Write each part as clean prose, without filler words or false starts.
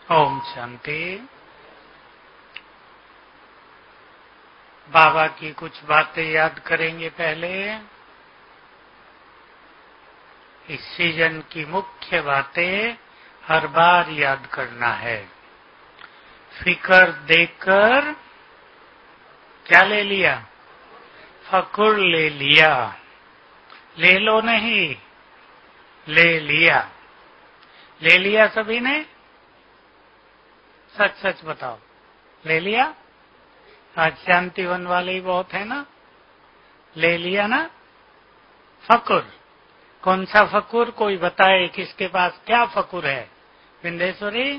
ओम शांति। बाबा की कुछ बातें याद करेंगे। पहले इस सीजन की मुख्य बातें हर बार याद करना है। फिकर देकर क्या ले लिया? फकुर ले लिया। ले लो नहीं, ले लिया। ले लिया सभी ने? सच सच बताओ, ले लिया? आज शांतिवन वाले ही बहुत है ना। ले लिया ना फकुर। कौन सा फकुर? कोई बताए किसके पास क्या फकुर है? विंदेश्वरी,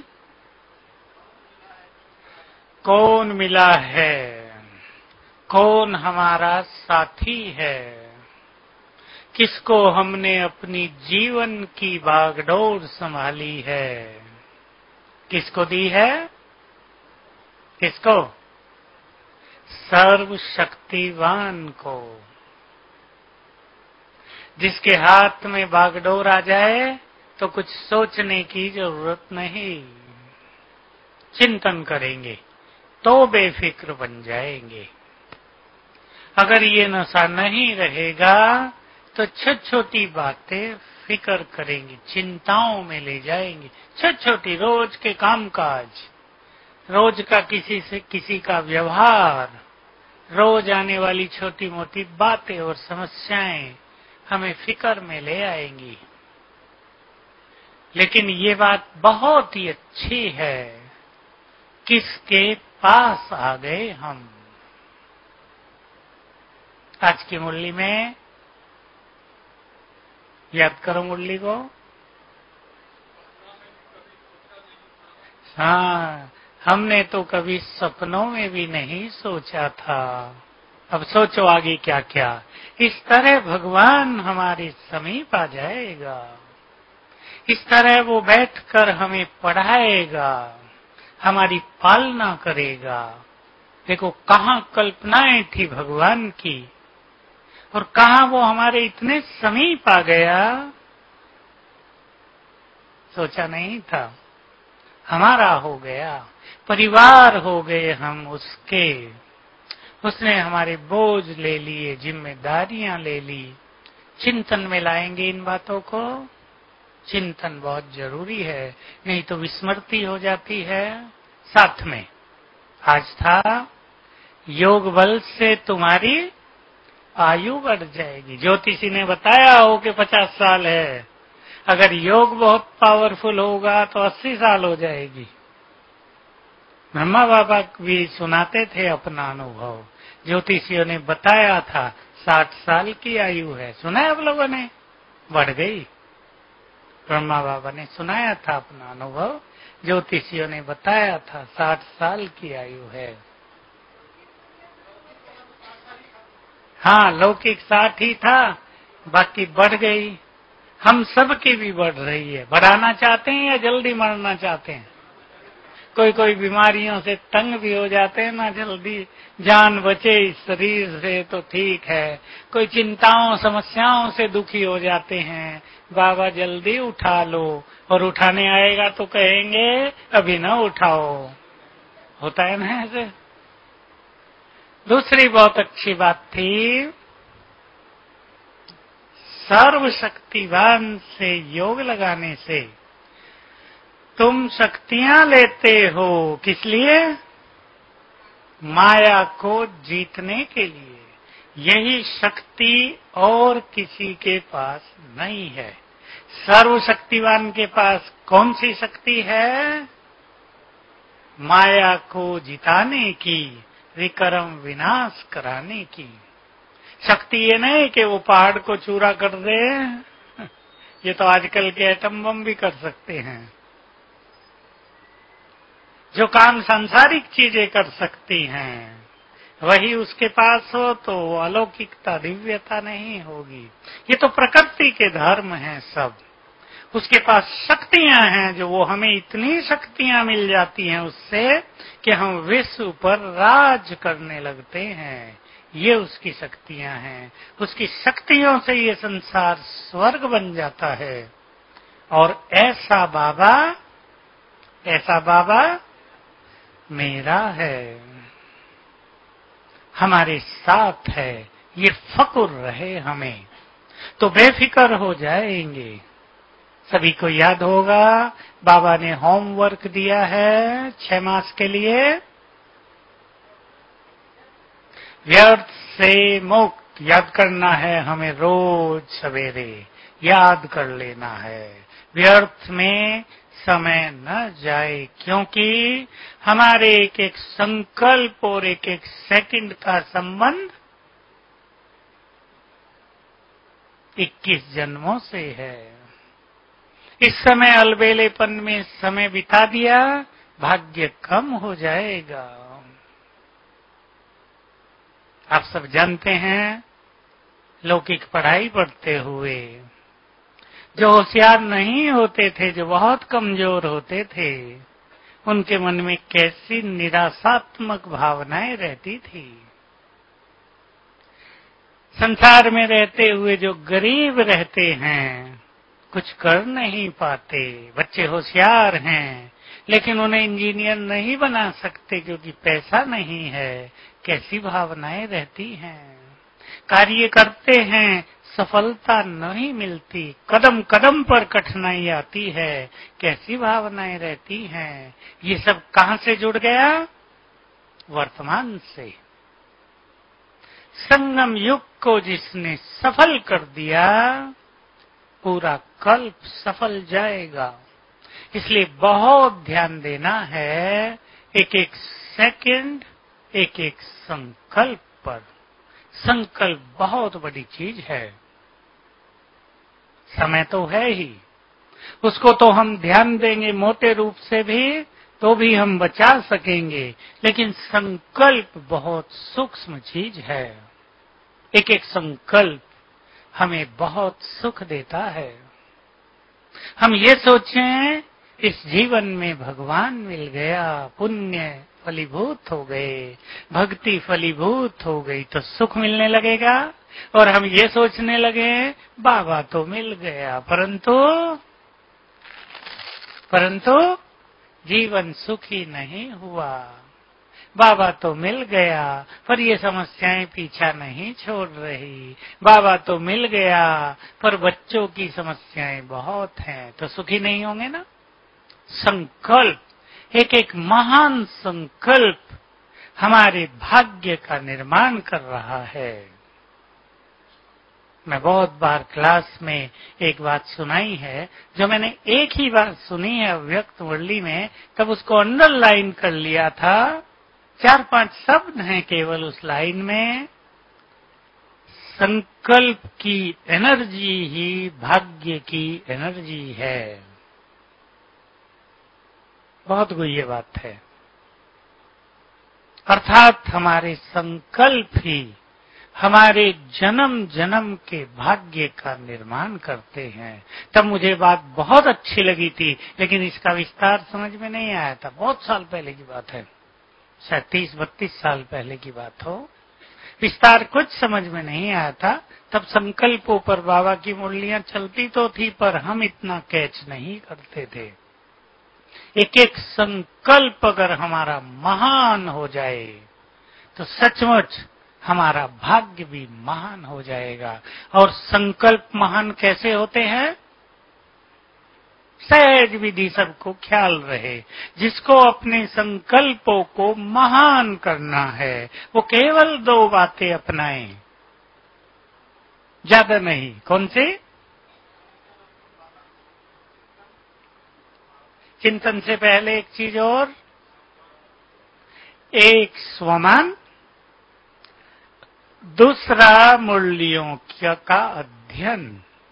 कौन मिला है? कौन हमारा साथी है? किसको हमने अपनी जीवन की बागडोर संभाली है? किसको दी है? किसको? सर्वशक्तिवान को। जिसके हाथ में बागडोर आ जाए तो कुछ सोचने की जरूरत नहीं। चिंतन करेंगे तो बेफिक्र बन जाएंगे। अगर ये नशा नहीं रहेगा तो छोटी छोटी बातें फिक्र करेंगी, चिंताओं में ले जाएंगे। छोटी छोटी रोज के कामकाज, रोज का किसी से किसी का व्यवहार, रोज आने वाली छोटी मोटी बातें और समस्याएं हमें फिक्र में ले आएंगी। लेकिन ये बात बहुत ही अच्छी है, किसके पास आ गए हम। आज की मुरली में याद करो मुरली को। हाँ, हमने तो कभी सपनों में भी नहीं सोचा था। अब सोचो आगे क्या क्या। इस तरह भगवान हमारे समीप आ जाएगा, इस तरह वो बैठकर हमें पढ़ाएगा, हमारी पालना करेगा। देखो कहाँ कल्पनाएं थी भगवान की और कहाँ वो हमारे इतने समीप आ गया। सोचा नहीं था, हमारा हो गया, परिवार हो गए हम उसके। उसने हमारे बोझ ले लिए, जिम्मेदारियां ले ली। चिंतन में लाएंगे इन बातों को। चिंतन बहुत जरूरी है, नहीं तो विस्मृति हो जाती है। साथ में आज था योग बल से तुम्हारी आयु बढ़ जाएगी। ज्योतिषी ने बताया हो कि 50 साल है, अगर योग बहुत पावरफुल होगा तो 80 साल हो जाएगी। ब्रह्मा बाबा भी सुनाते थे अपना अनुभव। ज्योतिषियों ने बताया था 60 साल की आयु है। सुना है आप लोगों ने? बढ़ गई। ब्रह्मा बाबा ने सुनाया था अपना अनुभव, ज्योतिषियों ने बताया था 60 साल की आयु है। हाँ, लौकिक 60 ही था, बाकी बढ़ गई। हम सब की भी बढ़ रही है। बढ़ाना चाहते हैं या जल्दी मरना चाहते हैं? कोई कोई बीमारियों से तंग भी हो जाते हैं ना, जल्दी जान बचे इस शरीर से तो ठीक है। कोई चिंताओं समस्याओं से दुखी हो जाते हैं, बाबा जल्दी उठा लो। और उठाने आएगा तो कहेंगे अभी ना उठाओ। होता है ना ऐसे। दूसरी बहुत अच्छी बात थी, सर्वशक्तिवान से योग लगाने से तुम शक्तियां लेते हो। किस लिए? माया को जीतने के लिए। यही शक्ति और किसी के पास नहीं है। सर्वशक्तिवान के पास कौन सी शक्ति है? माया को जिताने की, विक्रम विनाश कराने की शक्ति। ये नहीं कि वो पहाड़ को चूरा कर दे। ये तो आजकल के एटम बम भी कर सकते हैं। जो काम सांसारिक चीजें कर सकती हैं, वही उसके पास हो तो अलौकिकता, दिव्यता नहीं होगी। ये तो प्रकृति के धर्म हैं सब। उसके पास शक्तियां हैं, जो वो हमें इतनी शक्तियां मिल जाती हैं उससे कि हम विश्व पर राज करने लगते हैं। ये उसकी शक्तियां हैं। उसकी शक्तियों से ये संसार स्वर्ग बन जाता है। और ऐसा बाबा ऐसा बाबा मेरा है, हमारे साथ है, ये फक्र रहे हमें, तो बेफिक्र हो जाएंगे। सभी को याद होगा बाबा ने होमवर्क दिया है 6 मास के लिए, व्यर्थ से मुक्त याद करना है हमें, रोज सवेरे याद कर लेना है, व्यर्थ में समय न जाए, क्योंकि हमारे एक एक संकल्प और एक एक सेकंड का संबंध 21 जन्मों से है। इस समय अलबेलेपन में समय बिता दिया, भाग्य कम हो जाएगा। आप सब जानते हैं, लौकिक पढ़ाई पढ़ते हुए जो होशियार नहीं होते थे, जो बहुत कमजोर होते थे, उनके मन में कैसी निराशात्मक भावनाएं रहती थी। संसार में रहते हुए जो गरीब रहते हैं, कुछ कर नहीं पाते, बच्चे होशियार हैं लेकिन उन्हें इंजीनियर नहीं बना सकते क्योंकि पैसा नहीं है, कैसी भावनाएं रहती हैं। कार्य करते हैं, सफलता नहीं मिलती, कदम कदम पर कठिनाई आती है, कैसी भावनाएं रहती हैं। ये सब कहां से जुड़ गया? वर्तमान से। संगम युग को जिसने सफल कर दिया, पूरा कल्प सफल जाएगा। इसलिए बहुत ध्यान देना है एक एक सेकंड, एक एक संकल्प पर। संकल्प बहुत बड़ी चीज है। समय तो है ही, उसको तो हम ध्यान देंगे मोटे रूप से भी तो भी हम बचा सकेंगे, लेकिन संकल्प बहुत सूक्ष्म चीज है। एक एक संकल्प हमें बहुत सुख देता है। हम ये सोचें इस जीवन में भगवान मिल गया, पुण्य फलीभूत हो गए, भक्ति फलीभूत हो गई तो सुख मिलने लगेगा, और हम ये सोचने लगे बाबा तो मिल गया, परंतु जीवन सुखी नहीं हुआ। बाबा तो मिल गया पर ये समस्याएं पीछा नहीं छोड़ रही, बाबा तो मिल गया पर बच्चों की समस्याएं बहुत हैं, तो सुखी नहीं होंगे ना। संकल्प, एक एक महान संकल्प हमारे भाग्य का निर्माण कर रहा है। मैं बहुत बार क्लास में एक बात सुनाई है, जो मैंने एक ही बार सुनी है अव्यक्त मुरली में, तब उसको अंडरलाइन कर लिया था। 4-5 शब्द हैं केवल उस लाइन में। संकल्प की एनर्जी ही भाग्य की एनर्जी है। बहुत गुह्य बात है। अर्थात हमारे संकल्प ही हमारे जन्म जन्म के भाग्य का निर्माण करते हैं। तब मुझे बात बहुत अच्छी लगी थी, लेकिन इसका विस्तार समझ में नहीं आया था। बहुत साल पहले की बात है, शायद 30-32 साल पहले की बात हो। विस्तार कुछ समझ में नहीं आया था। तब संकल्पों पर बाबा की मुरलियां चलती तो थी, पर हम इतना कैच नहीं करते थे। एक एक संकल्प अगर हमारा महान हो जाए तो सचमुच हमारा भाग्य भी महान हो जाएगा। और संकल्प महान कैसे होते हैं? सहज विधि सबको ख्याल रहे। जिसको अपने संकल्पों को महान करना है, वो केवल 2 बातें अपनाए, ज्यादा नहीं। कौन सी? चिंतन से पहले एक चीज और, एक स्वमान, दूसरा मुरलियों का अध्ययन।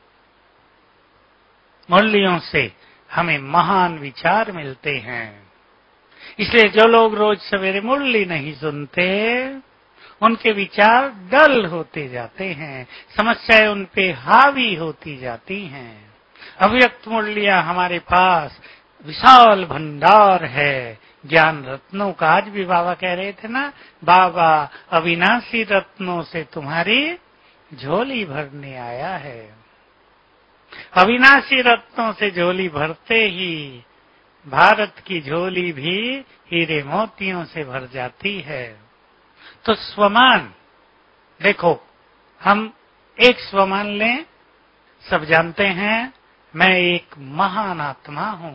मुरलियों से हमें महान विचार मिलते हैं। इसलिए जो लोग रोज सवेरे मुरली नहीं सुनते, उनके विचार डल होते जाते हैं, समस्याएं उन पे हावी होती जाती हैं। अव्यक्त मुरलियां हमारे पास विशाल भंडार है ज्ञान रत्नों का। आज भी बाबा कह रहे थे ना, बाबा अविनाशी रत्नों से तुम्हारी झोली भरने आया है। अविनाशी रत्नों से झोली भरते ही भारत की झोली भी हीरे मोतियों से भर जाती है। तो स्वमान देखो, हम एक स्वमान लें, सब जानते हैं मैं एक महान आत्मा हूं।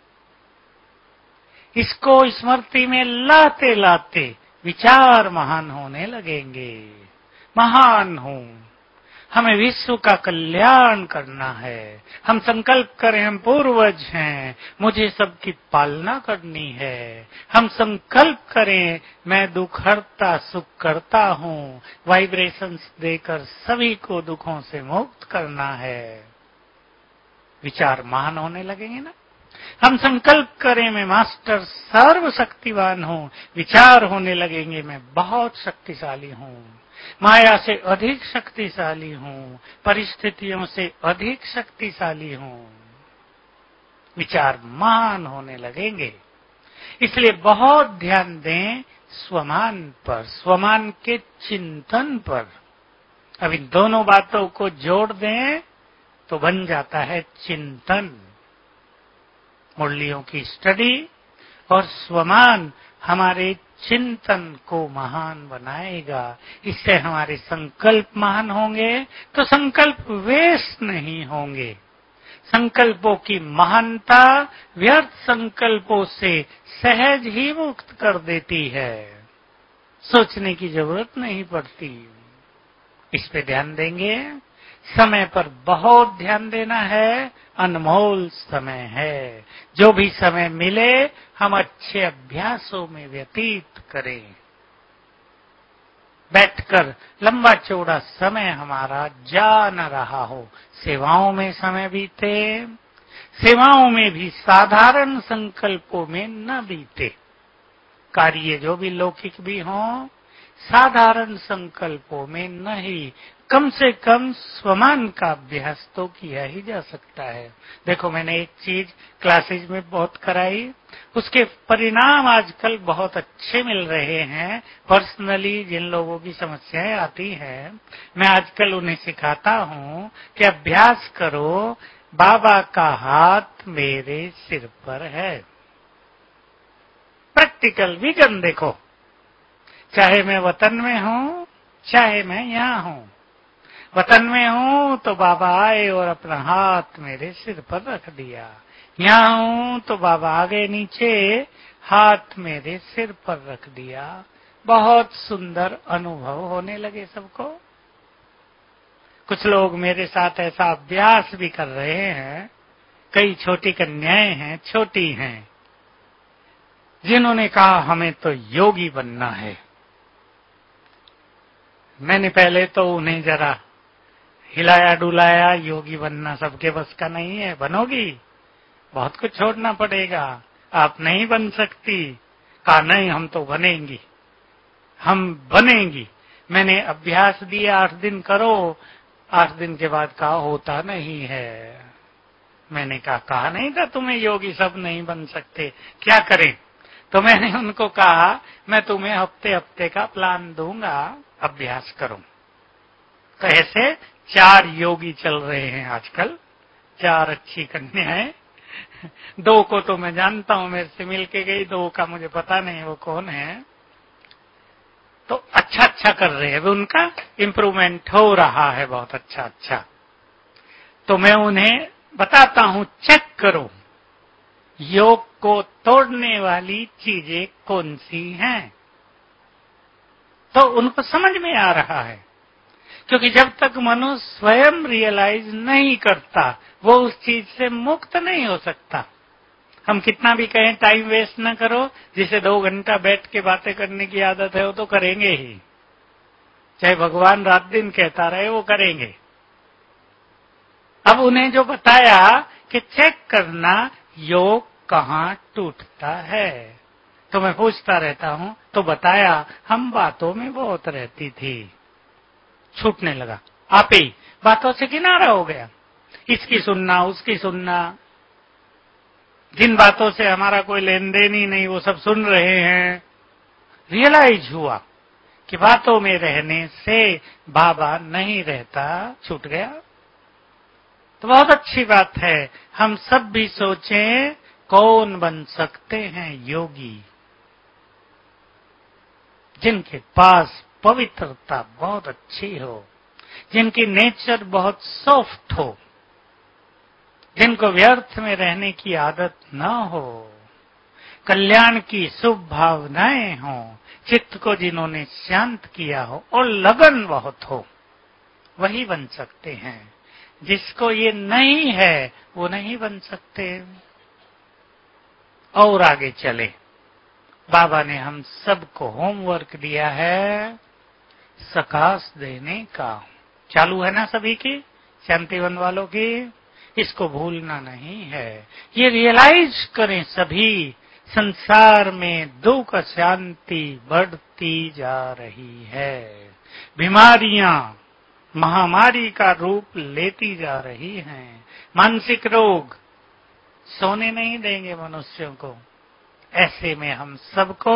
इसको स्मृति में लाते लाते विचार महान होने लगेंगे। महान हूं, हमें विश्व का कल्याण करना है। हम संकल्प करें हम पूर्वज हैं, मुझे सबकी पालना करनी है। हम संकल्प करें मैं दुख हरता सुख करता हूं, वाइब्रेशंस देकर सभी को दुखों से मुक्त करना है। विचार महान होने लगेंगे ना। हम संकल्प करें मैं मास्टर सर्वशक्तिवान हूं, विचार होने लगेंगे मैं बहुत शक्तिशाली हूं, माया से अधिक शक्तिशाली हूं, परिस्थितियों से अधिक शक्तिशाली हूं। विचार महान होने लगेंगे। इसलिए बहुत ध्यान दें स्वमान पर, स्वमान के चिंतन पर। अब इन दोनों बातों को जोड़ दें तो बन जाता है चिंतन। मुरलियों की स्टडी और स्वमान हमारे चिंतन को महान बनाएगा। इससे हमारे संकल्प महान होंगे तो संकल्प वेस्ट नहीं होंगे। संकल्पों की महानता व्यर्थ संकल्पों से सहज ही मुक्त कर देती है, सोचने की जरूरत नहीं पड़ती। इस पे ध्यान देंगे। समय पर बहुत ध्यान देना है, अनमोल समय है। जो भी समय मिले हम अच्छे अभ्यासों में व्यतीत करें। बैठकर लंबा चौड़ा समय हमारा जा न रहा हो, सेवाओं में समय बीते, सेवाओं में भी साधारण संकल्पों में न बीते। कार्य जो भी लौकिक भी हों, साधारण संकल्पों में नहीं, कम से कम स्वमान का अभ्यास तो किया ही जा सकता है। देखो मैंने एक चीज क्लासेज में बहुत कराई, उसके परिणाम आजकल बहुत अच्छे मिल रहे हैं। पर्सनली जिन लोगों की समस्याएं आती हैं, मैं आजकल उन्हें सिखाता हूं कि अभ्यास करो, बाबा का हाथ मेरे सिर पर है। प्रैक्टिकल विजन देखो, चाहे मैं वतन में हूं, चाहे मैं यहां हूं। वतन में हूं तो बाबा आए और अपना हाथ मेरे सिर पर रख दिया। यहां हूं तो बाबा आगे नीचे हाथ मेरे सिर पर रख दिया। बहुत सुंदर अनुभव होने लगे सबको। कुछ लोग मेरे साथ ऐसा अभ्यास भी कर रहे हैं। कई छोटी कन्याएं हैं, छोटी हैं, जिन्होंने कहा हमें तो योगी बनना है। मैंने पहले तो उन्हें जरा हिलाया डुलाया, योगी बनना सबके बस का नहीं है। बनोगी, बहुत कुछ छोड़ना पड़ेगा, आप नहीं बन सकती। कहा नहीं हम तो बनेंगी, हम बनेंगी। मैंने अभ्यास दिया 8 दिन करो, 8 दिन के बाद कहा होता नहीं है। मैंने कहा नहीं था तुम्हें योगी सब नहीं बन सकते, क्या करें? तो मैंने उनको कहा मैं तुम्हें हफ्ते हफ्ते का प्लान दूंगा, अभ्यास करो। तो ऐसे 4 योगी चल रहे हैं आजकल, 4 अच्छी कन्याएं। 2 को तो मैं जानता हूं, मेरे से मिलके गई, 2 का मुझे पता नहीं वो कौन है। तो अच्छा कर रहे हैं, उनका इम्प्रूवमेंट हो रहा है बहुत अच्छा। तो मैं उन्हें बताता हूं चेक करो योग को तोड़ने वाली चीजें कौन सी हैं। तो उनको समझ में आ रहा है, क्योंकि जब तक मनुष्य स्वयं रियलाइज नहीं करता वो उस चीज से मुक्त नहीं हो सकता। हम कितना भी कहें टाइम वेस्ट न करो, जिसे 2 घंटा बैठ के बातें करने की आदत है वो तो करेंगे ही, चाहे भगवान रात दिन कहता रहे वो करेंगे। अब उन्हें जो बताया कि चेक करना योग कहाँ टूटता है, तो मैं पूछता रहता हूं, तो बताया हम बातों में बहुत रहती थी, छूटने लगा, आप ही बातों से किनारा हो गया। इसकी सुनना उसकी सुनना, जिन बातों से हमारा कोई लेन देन ही नहीं वो सब सुन रहे हैं। रियलाइज हुआ कि बातों में रहने से बाबा नहीं रहता, छूट गया। तो बहुत अच्छी बात है, हम सब भी सोचें कौन बन सकते हैं योगी? जिनके पास पवित्रता बहुत अच्छी हो, जिनकी नेचर बहुत सॉफ्ट हो, जिनको व्यर्थ में रहने की आदत न हो, कल्याण की शुभ भावनाएं हों, चित्त को जिन्होंने शांत किया हो और लगन बहुत हो, वही बन सकते हैं। जिसको ये नहीं है वो नहीं बन सकते। और आगे चले, बाबा ने हम सबको होमवर्क दिया है सकाश देने का। चालू है ना सभी की, शांतिवन वालों की? इसको भूलना नहीं है। ये रियलाइज करें सभी, संसार में दुख शांति बढ़ती जा रही है। बीमारियां महामारी का रूप लेती जा रही हैं। मानसिक रोग सोने नहीं देंगे मनुष्यों को। ऐसे में हम सबको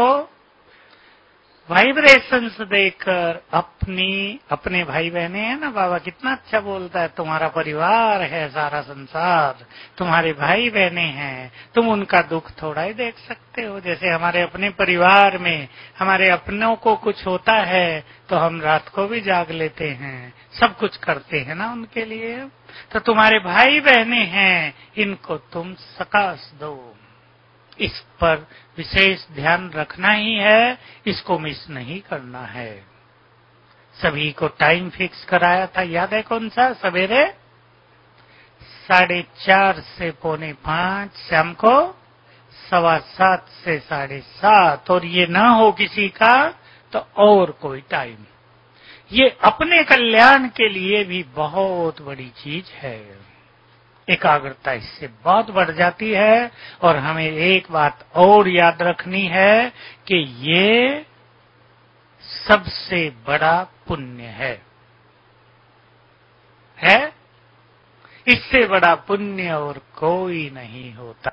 वाइब्रेशंस देकर अपने भाई बहने हैं ना, बाबा कितना अच्छा बोलता है, तुम्हारा परिवार है सारा संसार, तुम्हारे भाई बहने हैं, तुम उनका दुख थोड़ा ही देख सकते हो। जैसे हमारे अपने परिवार में हमारे अपनों को कुछ होता है तो हम रात को भी जाग लेते हैं, सब कुछ करते हैं ना उनके लिए। तो तुम्हारे भाई बहने हैं, इनको तुम सकाश दो। इस पर विशेष ध्यान रखना ही है, इसको मिस नहीं करना है। सभी को टाइम फिक्स कराया था, याद है कौन सा? सवेरे 4:30 से 4:45, शाम को 7:15 से 7:30। और ये ना हो किसी का तो और कोई टाइम। ये अपने कल्याण के लिए भी बहुत बड़ी चीज है। एकाग्रता इससे बहुत बढ़ जाती है। और हमें एक बात और याद रखनी है कि ये सबसे बड़ा पुण्य है। इससे बड़ा पुण्य और कोई नहीं होता।